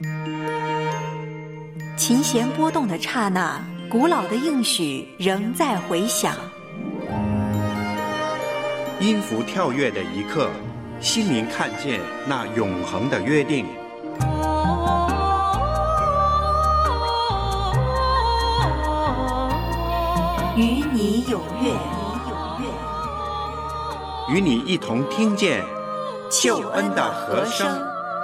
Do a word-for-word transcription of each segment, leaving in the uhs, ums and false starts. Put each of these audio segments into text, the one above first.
琴弦波动的刹那，古老的应许仍在回响。 音符跳跃的一刻，心灵看见那永恒的约定。 与你有约， 与你一同听见救恩的和声。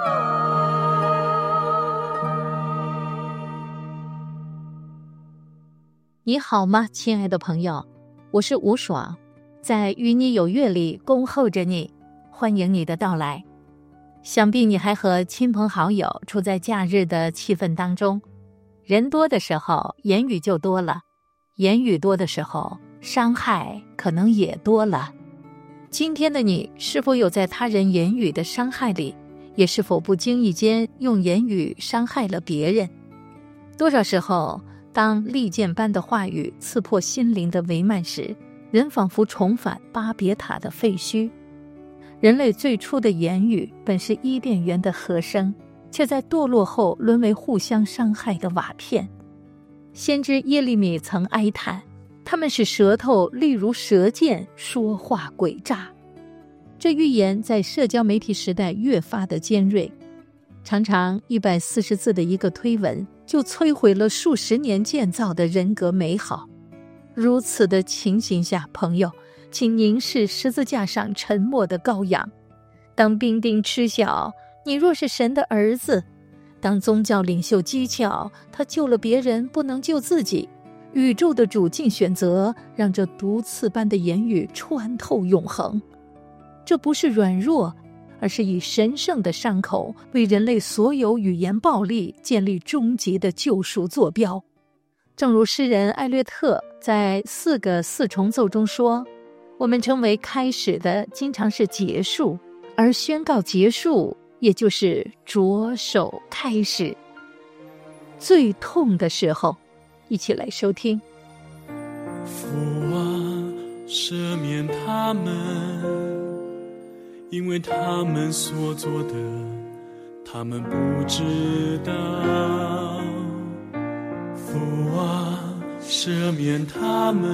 你好吗，亲爱的朋友，我是吴爽，在与你有约里恭候着你，欢迎你的到来。想必你还和亲朋好友处在假日的气氛当中，人多的时候言语就多了，言语多的时候伤害可能也多了。今天的你是否有在他人言语的伤害里，也是否不经意间用言语伤害了别人？多少时候当利剑般的话语刺破心灵的帷幔时，人仿佛重返巴别塔的废墟。人类最初的言语本是伊甸园的和声，却在堕落后沦为互相伤害的瓦片。先知耶利米曾哀叹，他们使舌头利如舌剑，说话诡诈。这预言在社交媒体时代越发的尖锐，常常一百四十字的一个推文就摧毁了数十年建造的人格美好。如此的情形下，朋友，请凝视十字架上沉默的羔羊。当兵丁嗤笑，你若是神的儿子；当宗教领袖讥诮，他救了别人不能救自己。宇宙的主竟选择让这毒刺般的言语穿透永恒。这不是软弱，而是以神圣的伤口为人类所有语言暴力建立终极的救赎坐标。正如诗人艾略特在四个四重奏中说，我们称为开始的经常是结束，而宣告结束也就是着手开始。最痛的时候，一起来收听。 父啊，赦免他们，因为他们所做的，他们不知道。父啊，赦免他们，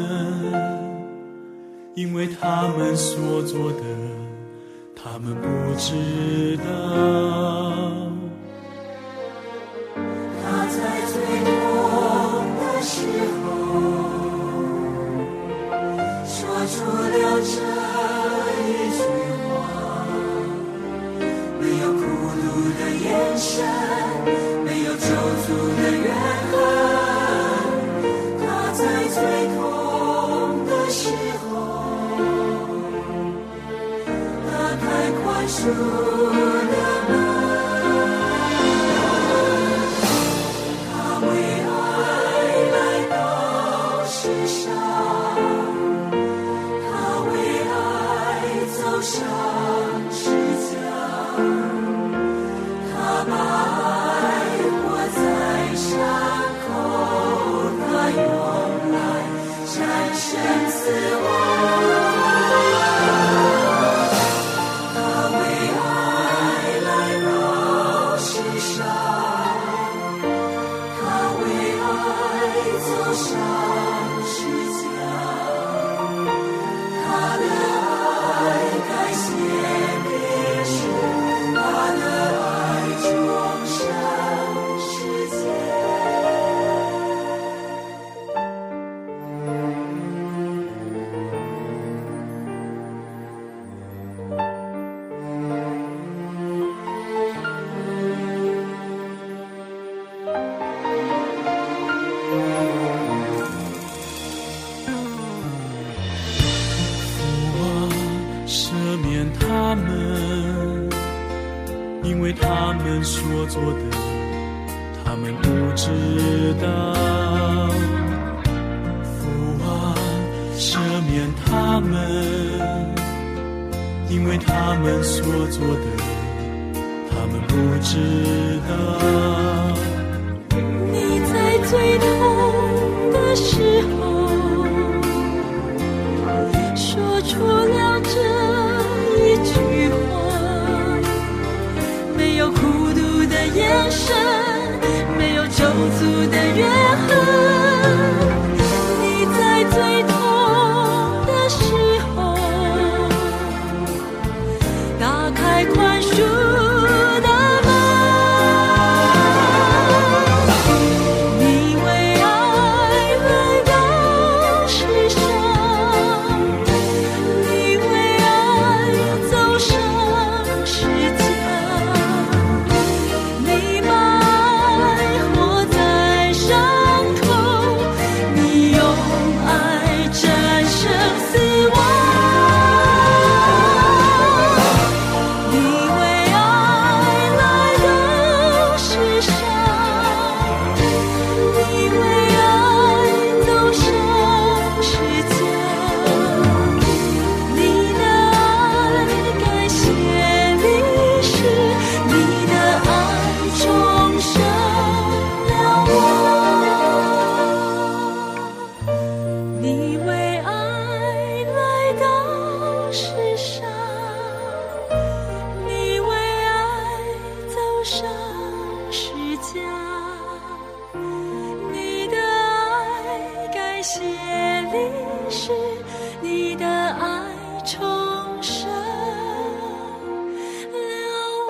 因为他们所做的，他们不知道。 他在最痛的时候，说出了这一句话，没有孤独的眼神，没有咒诅的怨恨。他在最痛的时候，打开宽恕的门。上十架，他把爱活在伤口，他用来战胜死亡。他为爱来到世上，他为爱走上十架，他的感谢别时，他的爱终生世界。 他们，因为他们所做的，他们不知道。父啊，赦免他们，因为他们所做的，他们不知道。 你在最痛的时候，说出了这一句话，没有孤独的眼神， 开宽恕的门。你为爱来到世上，你为爱走上十架，你把爱活在伤口，你用爱战胜死亡。你为爱来到世上，你为爱走上十架，你的爱感谢历史，你的爱重生了我。你为爱来到世上，你为爱走上十架，你的爱感谢历史，你的爱重生了我。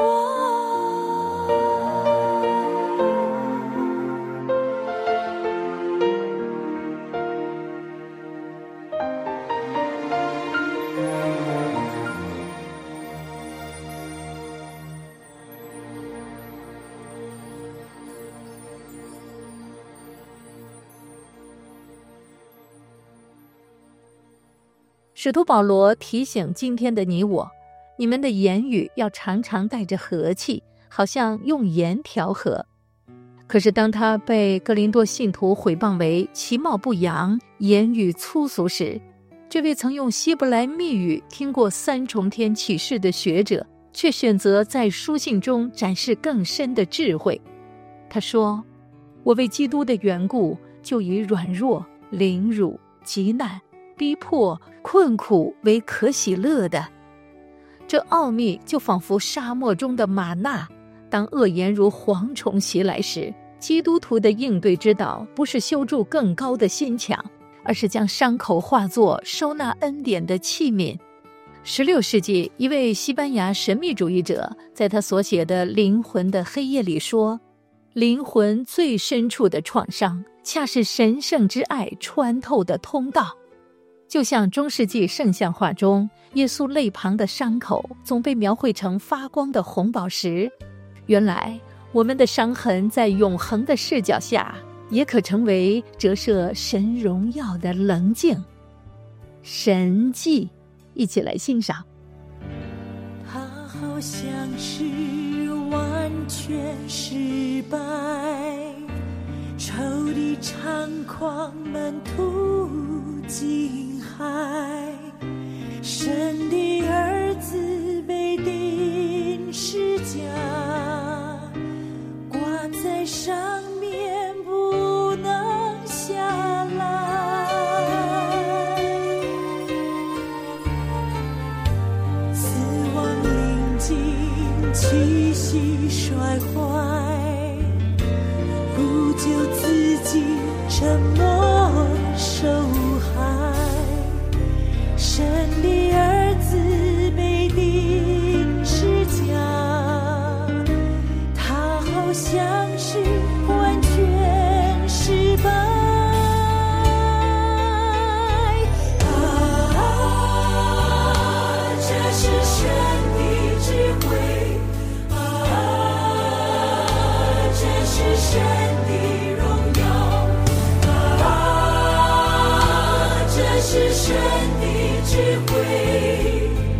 使徒保罗提醒今天的你我，你们的言语要常常带着和气，好像用盐调和。可是当他被哥林多信徒毁谤为其貌不扬、言语粗俗时，这位曾用希伯来密语听过三重天启示的学者，却选择在书信中展示更深的智慧。他说：我为基督的缘故，就以软弱、凌辱、急难、逼迫、困苦为可喜乐的。这奥秘就仿佛沙漠中的玛纳，当恶言如蝗虫袭来时，基督徒的应对之道不是修筑更高的心墙，而是将伤口化作收纳恩典的器皿。十六世纪，一位西班牙神秘主义者在他所写的《灵魂的黑夜》里说，灵魂最深处的创伤，恰是神圣之爱穿透的通道。就像中世纪圣像画中耶稣肋旁的伤口总被描绘成发光的红宝石，原来我们的伤痕在永恒的视角下也可成为折射神荣耀的棱镜。神迹，一起来欣赏。 他好像是完全失败，仇敌猖狂满途惊骇，神的儿子被钉十架，挂在上面不能下来，死亡临近，气息衰坏，不救自己沉默受害，神的儿子被钉十架，他好像是完全失败。啊，这是神的智慧，啊，这是神的荣耀，啊，这是神的智慧。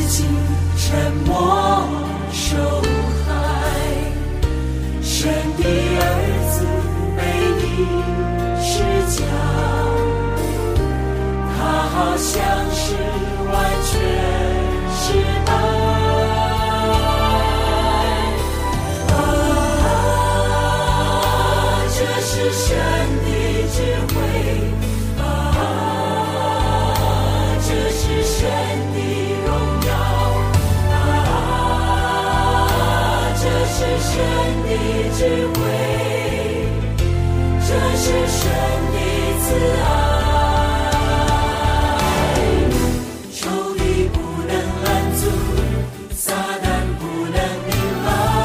己沉默受害，神的儿子被你施加，他好像是完全是爱。是神的智慧啊，这是神的荣耀啊，这是神的智慧，这是神的慈爱。仇敌不能拦阻，撒旦不能明白。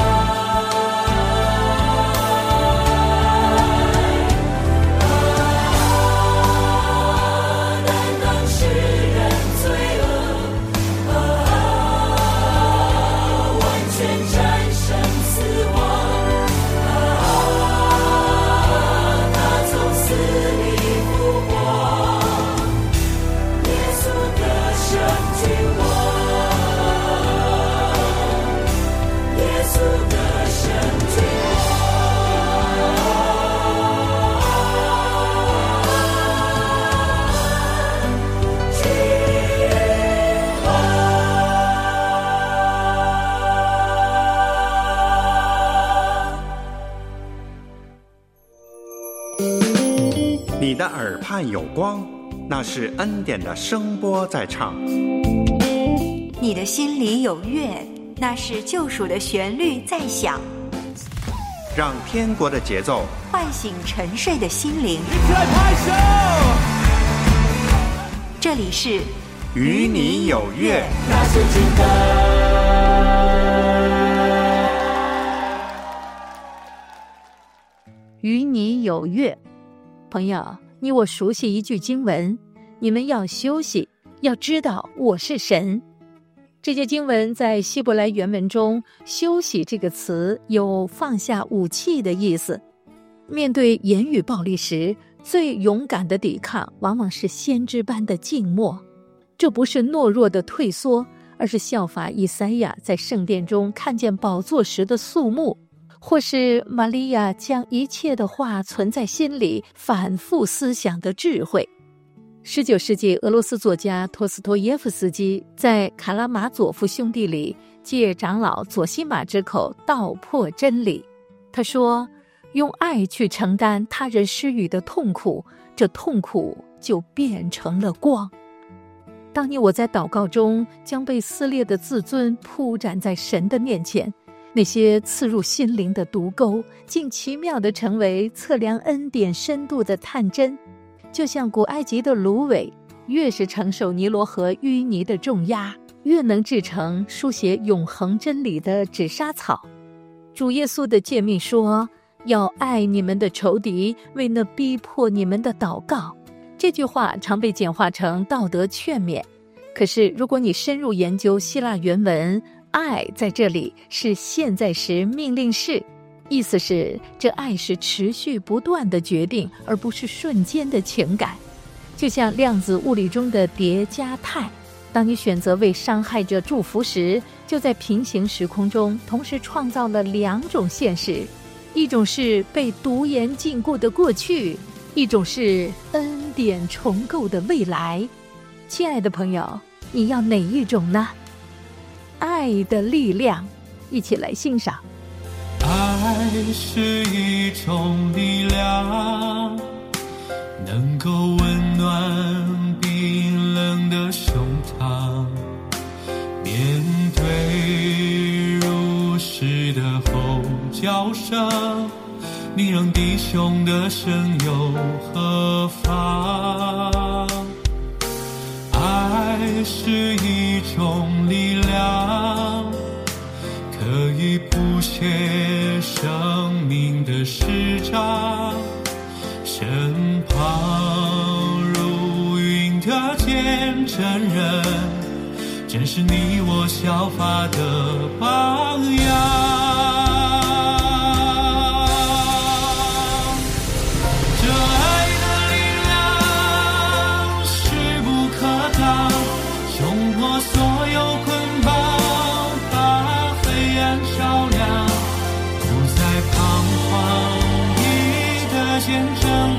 你的耳畔有光，那是恩典的声波在唱。 你的心里有乐，那是救赎的旋律在响。 让天国的节奏唤醒沉睡的心灵。 一起来拍手！ 这里是与你有约。 那是真的。 与你有约。朋友，你我熟悉一句经文，你们要休息，要知道我是神。这节经文在希伯来原文中，休息这个词有放下武器的意思。面对言语暴力时，最勇敢的抵抗往往是先知般的静默。这不是懦弱的退缩，而是效法以赛亚在圣殿中看见宝座时的肃穆，或是玛利亚将一切的话存在心里反复思想的智慧。十九世纪俄罗斯作家托斯托耶夫斯基在《卡拉马佐夫兄弟》里借长老佐西玛之口道破真理。他说，用爱去承担他人施予的痛苦，这痛苦就变成了光。当你我在祷告中将被撕裂的自尊铺展在神的面前，那些刺入心灵的毒钩竟奇妙地成为测量恩典深度的探针。就像古埃及的芦苇，越是承受尼罗河淤泥的重压，越能制成书写永恒真理的纸莎草。主耶稣的诫命说，要爱你们的仇敌，为那逼迫你们的祷告。这句话常被简化成道德劝勉，可是如果你深入研究希腊原文，爱在这里是现在时命令式，意思是这爱是持续不断的决定，而不是瞬间的情感。就像量子物理中的叠加态，当你选择为伤害者祝福时，就在平行时空中同时创造了两种现实，一种是被毒盐禁锢的过去，一种是恩典重构的未来。亲爱的朋友，你要哪一种呢？爱的力量，一起来欣赏。 爱是一种力量，能够温暖冰冷的胸膛，面对如实的吼叫声，你让弟兄的声又何妨？爱是一种力量，可以谱写生命的诗章，身旁如云的见证人，正是你我效法的榜样。这爱的力量势不可挡，冲破所有困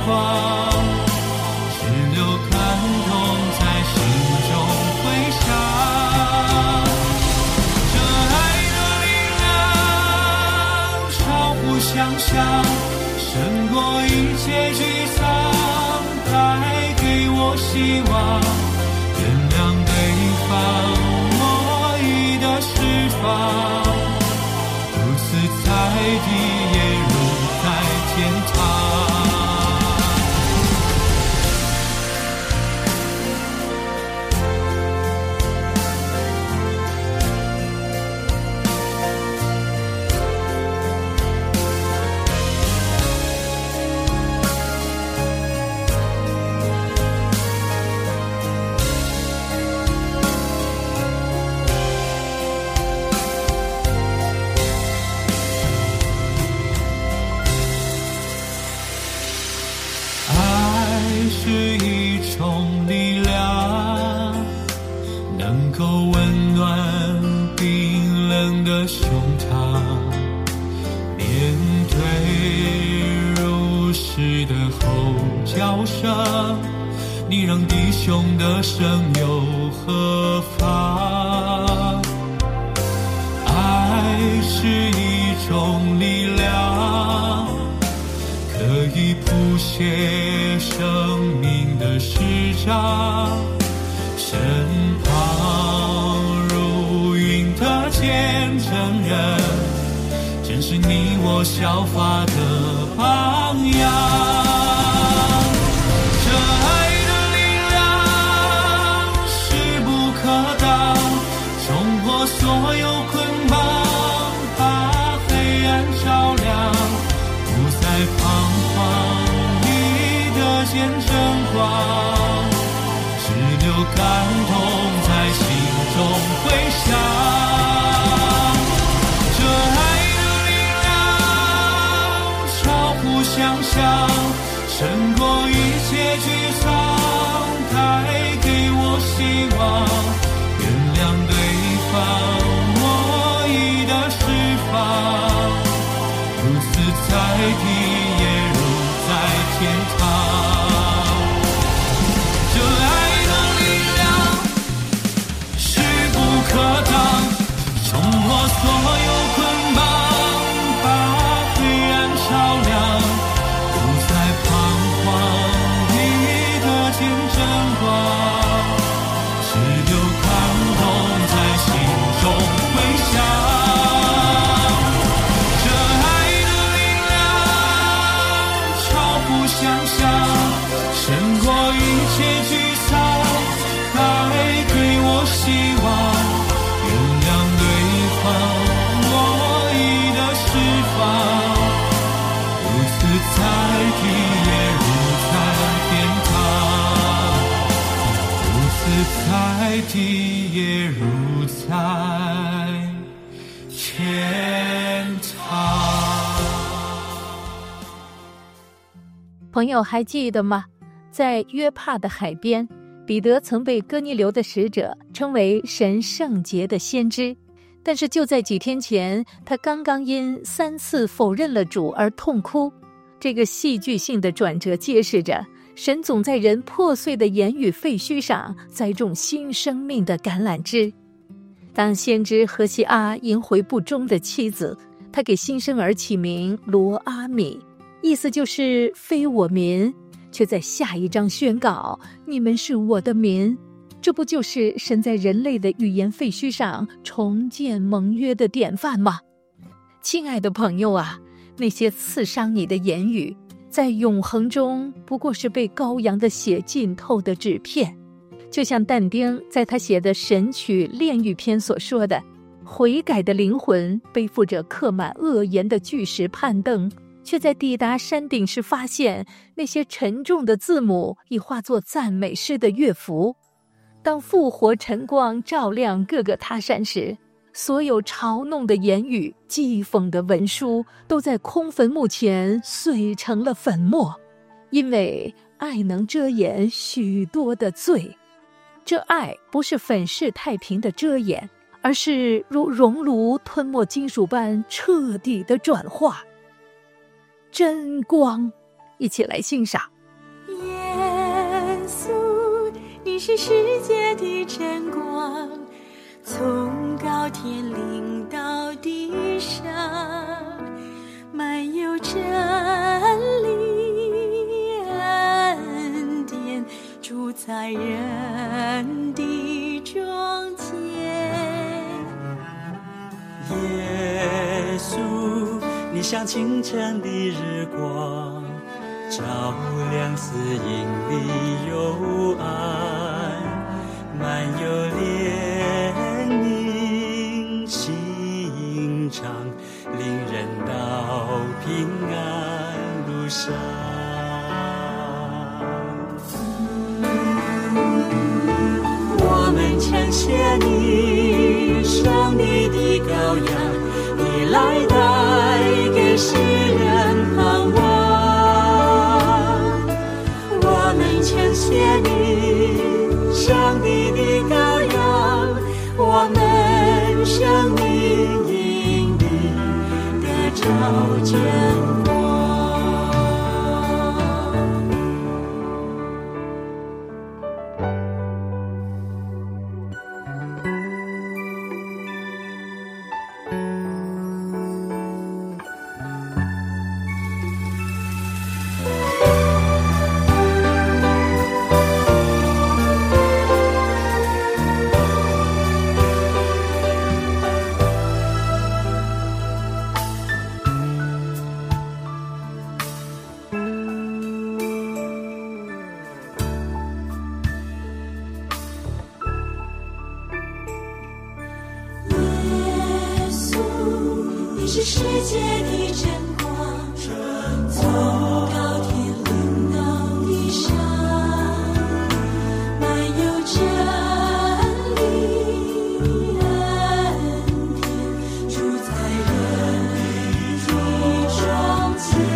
光，只留感动在心中回响。这爱的力量超乎想象，胜过一切沮丧，带给我希望，原谅对方我意的释放，如此在地也如在天堂。是一种力量，能够温暖冰冷的胸膛，面对如实的吼叫声，你让弟兄的生有何妨？爱是一种力量，可以谱写生命的诗章，身旁如云的见证人，正是你我效法的榜样。这爱的力量势不可挡，冲破所有捆绑，把黑暗照亮，不再彷徨，见证光，只留感动在心中回响。这爱的力量超乎想象，胜过一切沮丧，带给我希望，原谅对方我意的释放，如此在地也如在天堂。可当冲破所有捆绑，把黑暗照亮，不再彷徨，你的见证光，只留感动在心中回响。这爱的力量超乎想象，胜过一切沮丧，带给我希望，我意的释放，如此在地也如在天堂，如此在地也如在天堂。 朋友还记得吗？在约帕的海边，彼得曾被哥尼流的使者称为神圣洁的先知，但是就在几天前，他刚刚因三次否认了主而痛哭。这个戏剧性的转折揭示着，神总在人破碎的言语废墟上栽种新生命的橄榄枝。当先知何西阿迎回不忠的妻子，他给新生儿起名罗阿米，意思就是非我民，却在下一章宣告你们是我的民。这不就是神在人类的语言废墟上重建盟约的典范吗？亲爱的朋友啊，那些刺伤你的言语，在永恒中不过是被羔羊的血浸透的纸片。就像但丁在他写的《神曲炼狱篇》所说的，悔改的灵魂背负着刻满恶言的巨石攀登，却在抵达山顶时发现，那些沉重的字母已化作赞美诗的乐符。当复活晨光照亮各个他山时，所有嘲弄的言语、讥讽的文书，都在空坟墓前碎成了粉末，因为爱能遮掩许多的罪。这爱不是粉饰太平的遮掩，而是如熔炉吞没金属般彻底的转化。真光，一起来欣赏。 耶稣，你是世界的真光，从高天临到地上，满有真理恩典，住在人的中间。 耶稣，你像清晨的日光，照亮死荫里幽暗，满有怜悯心肠，领人到平安路上。我们称谢你，上帝的羔羊，你来带给世人盼望。我们称谢你，上帝的羔羊，我们生命因你得着真光。是世界的真光，从高天临到地上，满有真理恩典，住在人的中间。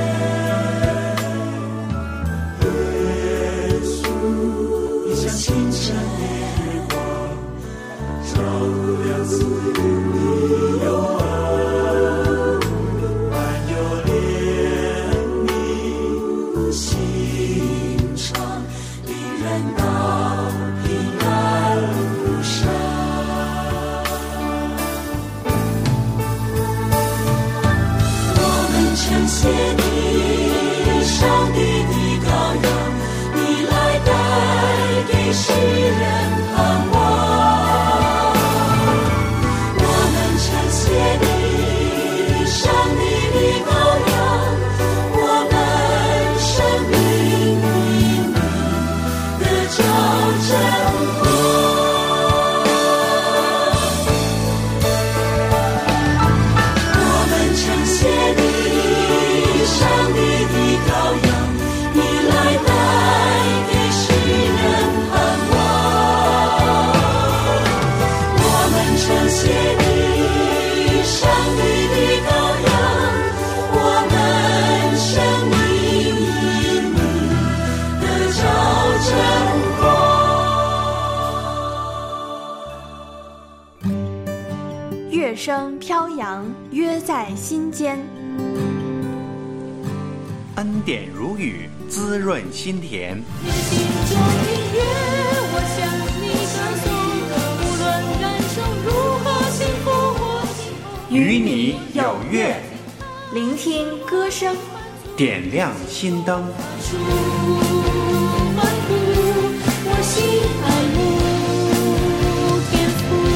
耶稣，你像清晨的日光，照亮死荫里幽暗，谢你，上帝的羔羊，你来带给世人盼望。我们称谢你，上帝的羔羊，我们生命因你得着真光。我们称谢你，上帝的羔羊，你来带给世人盼望。我们称谢你，上帝的羔羊，我们生命因你得着真光。 乐声飘扬，约在心间。 恩典如雨，滋润心田。 你心中的乐，我向你歌颂，无论人生如何幸福或幸福， 与你有约， 聆听歌声， 点亮心灯。 主欢呼，我心爱慕天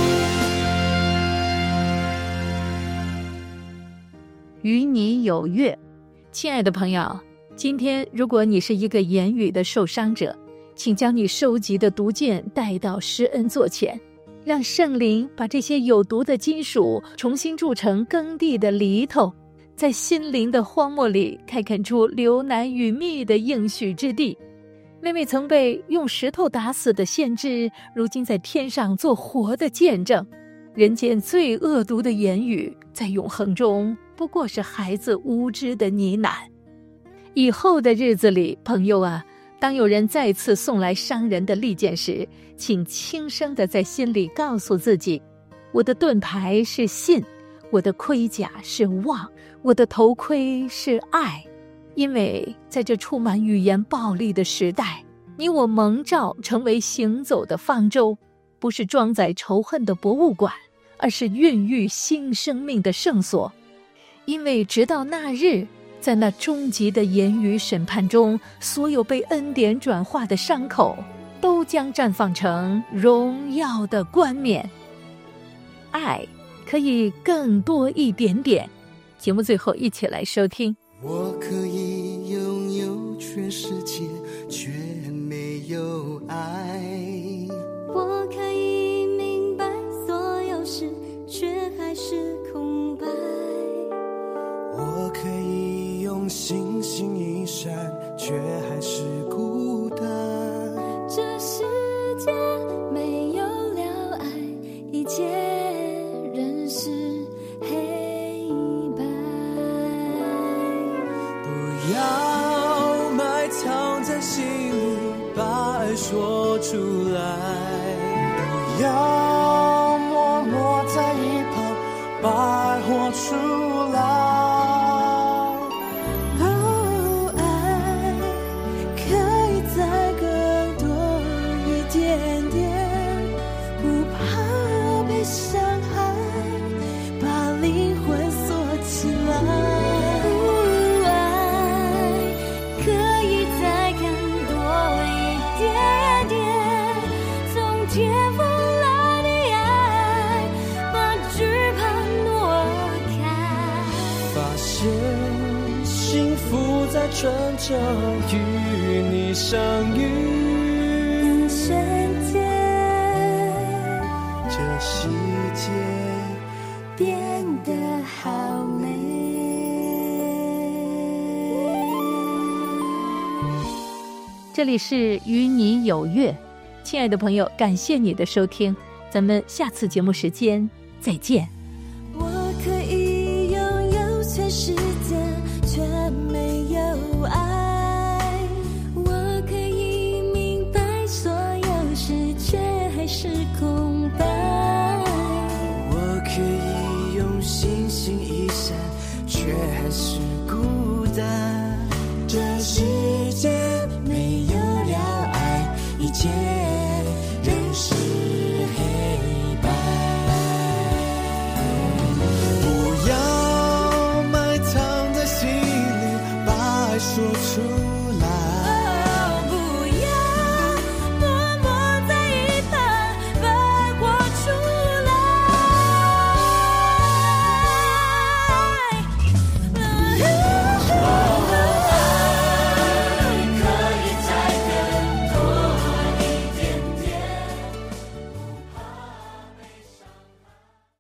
父。 与你有约。亲爱的朋友，今天如果你是一个言语的受伤者，请将你收集的毒箭带到施恩座前，让圣灵把这些有毒的金属重新铸成耕地的犁头，在心灵的荒漠里开垦出流奶与蜜的应许之地。那位曾被用石头打死的先知，如今在天上做活的见证。人间最恶毒的言语，在永恒中不过是孩子无知的呢喃。以后的日子里，朋友啊，当有人再次送来伤人的利剑时，请轻声地在心里告诉自己，我的盾牌是信，我的盔甲是望，我的头盔是爱。 因为在这充满语言暴力的时代，你我蒙召成为行走的方舟，不是装载仇恨的博物馆，而是孕育新生命的圣所。因为直到那日，在那终极的言语审判中，所有被恩典转化的伤口都将绽放成荣耀的冠冕。爱可以更多一点点。节目最后一起来收听。 我可以拥有全世界，却没有爱。 我可以明白所有事，却还是空白。 我可以用星星一闪，却还是孤单。 这世界没有了爱，一切仍是黑白。 不要埋藏在心里，把爱说出来。不要默默在一旁，把爱活出来。转角与你相遇， 瞬间这世界变得好美。 这里是与你有约，亲爱的朋友，感谢你的收听，咱们下次节目时间再见。 我可以拥有全世界，却没有爱。我可以明白所有事，却还是空白。 我可以用星星一闪，却还是孤单。这世界没有了爱，一切仍是